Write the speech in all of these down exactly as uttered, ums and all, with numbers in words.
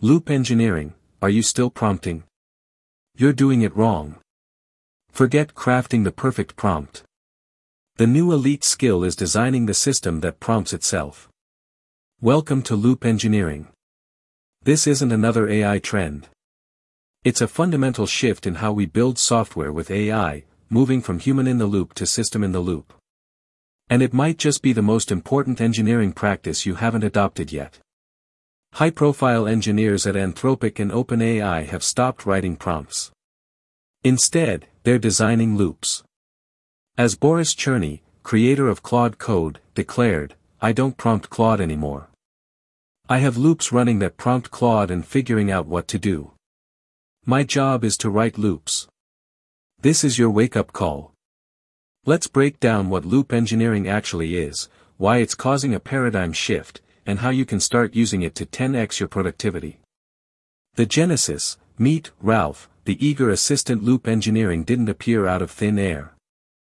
Loop engineering, are you still prompting? You're doing it wrong. Forget crafting the perfect prompt. The new elite skill is designing the system that prompts itself. Welcome to loop engineering. This isn't another A I trend. It's a fundamental shift in how we build software with A I, moving from human in the loop to system in the loop. And it might just be the most important engineering practice you haven't adopted yet. High-profile engineers at Anthropic and OpenAI have stopped writing prompts. Instead, they're designing loops. As Boris Cherny, creator of Claude Code, declared, "I don't prompt Claude anymore. I have loops running that prompt Claude and figuring out what to do. My job is to write loops." This is your wake-up call. Let's break down what loop engineering actually is, why it's causing a paradigm shift, and how you can start using it to ten x your productivity. The genesis, meet Ralph, the eager assistant. Loop engineering didn't appear out of thin air.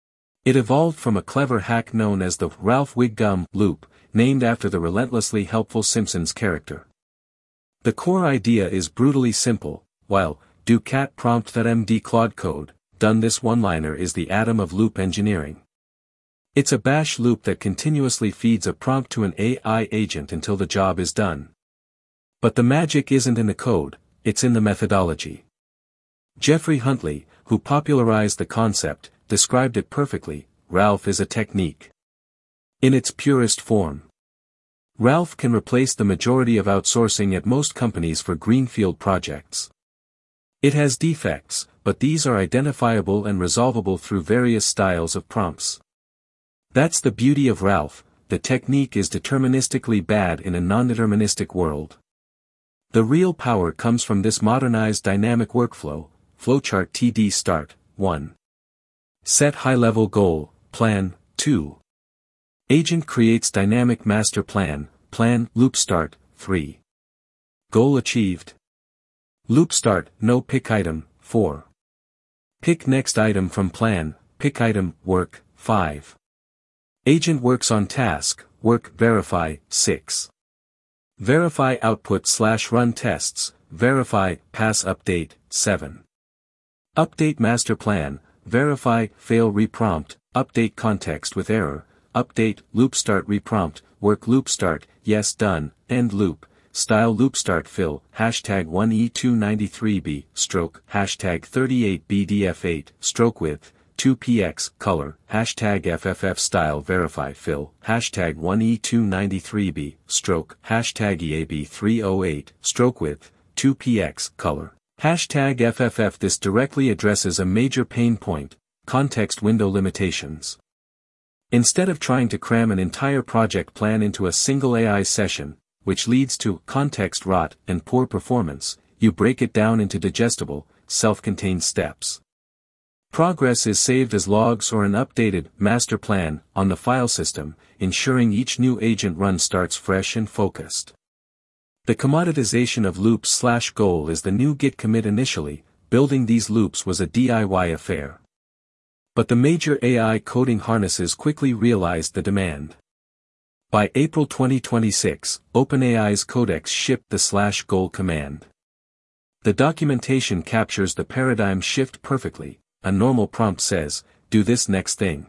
It evolved from a clever hack known as the Ralph Wiggum loop, named after the relentlessly helpful Simpsons character. The core idea is brutally simple. While, do cat prompt that M D Claude Code, done. This one-liner is the atom of loop engineering. It's a bash loop that continuously feeds a prompt to an A I agent until the job is done. But the magic isn't in the code, it's in the methodology. Jeffrey Huntley, who popularized the concept, described it perfectly. Ralph is a technique. In its purest form. Ralph can replace the majority of outsourcing at most companies for greenfield projects. It has defects, but these are identifiable and resolvable through various styles of prompts. That's the beauty of Ralph. The technique is deterministically bad in a non-deterministic world. The real power comes from this modernized dynamic workflow. Flowchart T D Start, one. Set high-level goal, plan, two. Agent creates dynamic master plan, plan, loop start, three. Goal achieved. Loop start, no pick item, four. Pick next item from plan, pick item, work, five. Agent works on task, work, verify, six. Verify output slash run tests, verify, pass update, seven. Update master plan, verify, fail reprompt, update context with error, update, loop start reprompt, work loop start, yes done, end loop, style loop start fill, hashtag one E two ninety-three B, stroke, hashtag thirty-eight B D F eight, stroke width, two P X, color, hashtag F F F style verify fill, hashtag one E two ninety-three B, stroke, hashtag E A B three oh eight, stroke width, two P X, color, hashtag F F F. This directly addresses a major pain point, context window limitations. Instead of trying to cram an entire project plan into a single A I session, which leads to context rot and poor performance, you break it down into digestible, self-contained steps. Progress is saved as logs or an updated master plan on the file system, ensuring each new agent run starts fresh and focused. The commoditization of loops slash goal is the new Git commit. Initially, building these loops was a D I Y affair. But the major A I coding harnesses quickly realized the demand. By April twenty twenty-six, OpenAI's Codex shipped the slash goal command. The documentation captures the paradigm shift perfectly. A normal prompt says, do this next thing.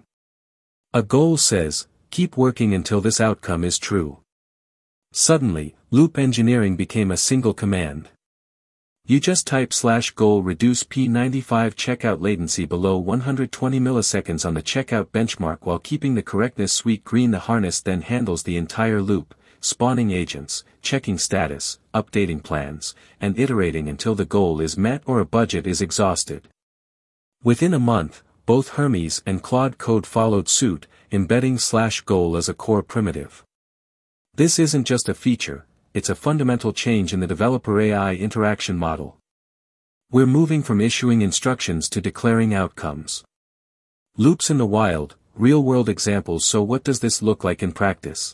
A goal says, keep working until this outcome is true. Suddenly, loop engineering became a single command. You just type slash goal reduce P ninety-five checkout latency below one hundred twenty milliseconds on the checkout benchmark while keeping the correctness sweet green. The harness then handles the entire loop, spawning agents, checking status, updating plans, and iterating until the goal is met or a budget is exhausted. Within a month, both Hermes and Claude Code followed suit, embedding slash goal as a core primitive. This isn't just a feature, it's a fundamental change in the developer-A I interaction model. We're moving from issuing instructions to declaring outcomes. Loops in the wild, real-world examples. So what does this look like in practice?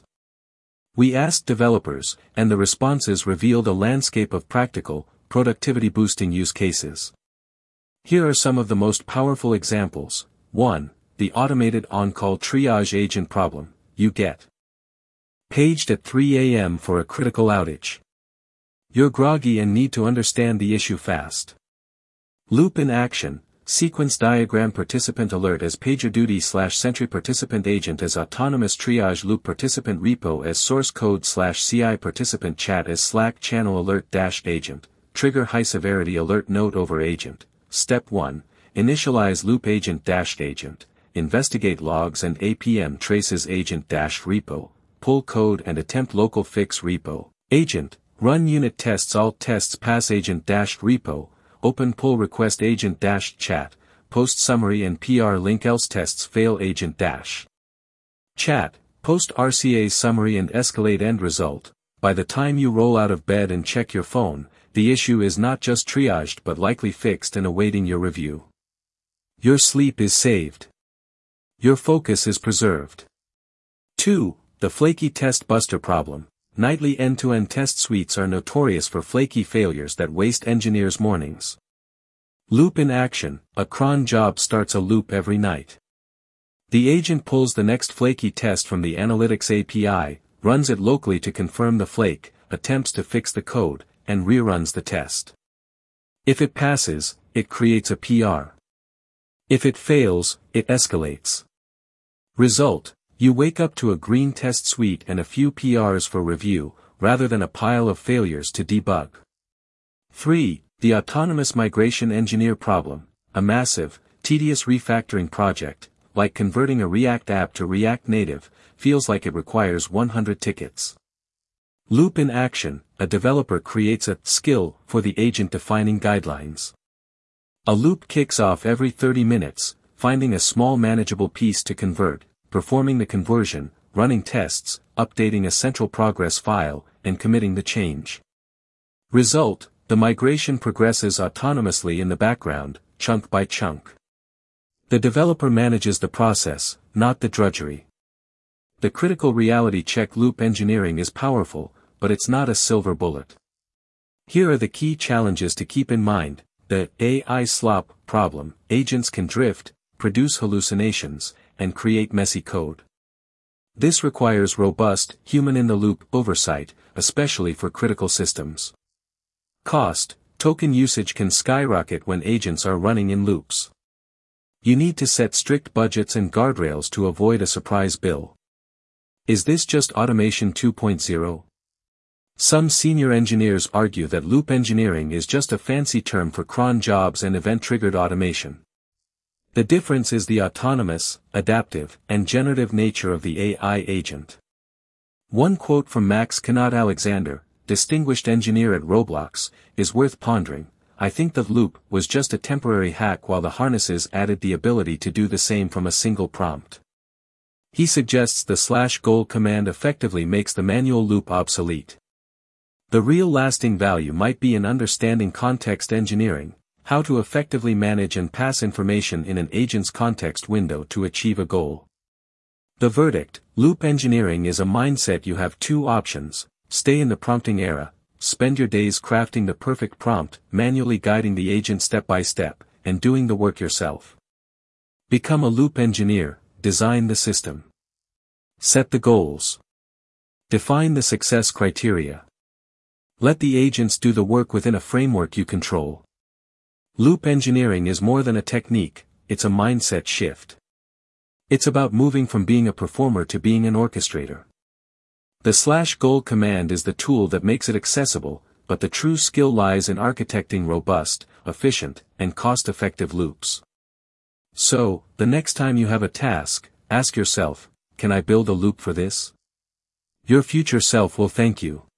We asked developers, and the responses revealed a landscape of practical, productivity-boosting use cases. Here are some of the most powerful examples. one. The automated on-call triage agent problem. You get paged at three A M for a critical outage. You're groggy and need to understand the issue fast. Loop in action, sequence diagram participant alert as PagerDuty slash Sentry participant agent as autonomous triage loop participant repo as source code slash C I participant chat as Slack channel alert dash agent, trigger high severity alert note over agent. Step one, initialize loop agent dash agent, investigate logs and A P M traces agent dash repo, pull code and attempt local fix repo, agent, run unit tests alt tests pass agent dash repo, open pull request agent dash chat, post summary and P R link else tests fail agent dash chat, post R C A summary and escalate end result. By the time you roll out of bed and check your phone, the issue is not just triaged but likely fixed and awaiting your review. Your sleep is saved. Your focus is preserved. two. The flaky test buster problem. Nightly end-to-end test suites are notorious for flaky failures that waste engineers' mornings. Loop in action, a cron job starts a loop every night. The agent pulls the next flaky test from the analytics A P I, runs it locally to confirm the flake, attempts to fix the code, and reruns the test. If it passes, it creates a P R. If it fails, it escalates. Result: you wake up to a green test suite and a few P Rs for review, rather than a pile of failures to debug. three. The autonomous migration engineer problem, a massive, tedious refactoring project, like converting a React app to React Native, feels like it requires one hundred tickets. Loop in action, a developer creates a skill for the agent defining guidelines. A loop kicks off every thirty minutes, finding a small manageable piece to convert, performing the conversion, running tests, updating a central progress file, and committing the change. Result: the migration progresses autonomously in the background, chunk by chunk. The developer manages the process, not the drudgery. The critical reality check: loop engineering is powerful, but it's not a silver bullet. Here are the key challenges to keep in mind. The A I slop problem: agents can drift, produce hallucinations, and create messy code. This requires robust, human-in-the-loop oversight, especially for critical systems. Cost: token usage can skyrocket when agents are running in loops. You need to set strict budgets and guardrails to avoid a surprise bill. Is this just automation two point oh? Some senior engineers argue that loop engineering is just a fancy term for cron jobs and event-triggered automation. The difference is the autonomous, adaptive, and generative nature of the A I agent. One quote from Max Kennard-Alexander, distinguished engineer at Roblox, is worth pondering: "I think the loop was just a temporary hack while the harnesses added the ability to do the same from a single prompt." He suggests the slash goal command effectively makes the manual loop obsolete. The real lasting value might be in understanding context engineering, how to effectively manage and pass information in an agent's context window to achieve a goal. The verdict: loop engineering is a mindset. You have two options: stay in the prompting era, spend your days crafting the perfect prompt, manually guiding the agent step by step, and doing the work yourself. Become a loop engineer, design the system. Set the goals. Define the success criteria. Let the agents do the work within a framework you control. Loop engineering is more than a technique, it's a mindset shift. It's about moving from being a performer to being an orchestrator. The slash goal command is the tool that makes it accessible, but the true skill lies in architecting robust, efficient, and cost-effective loops. So, the next time you have a task, ask yourself, can I build a loop for this? Your future self will thank you.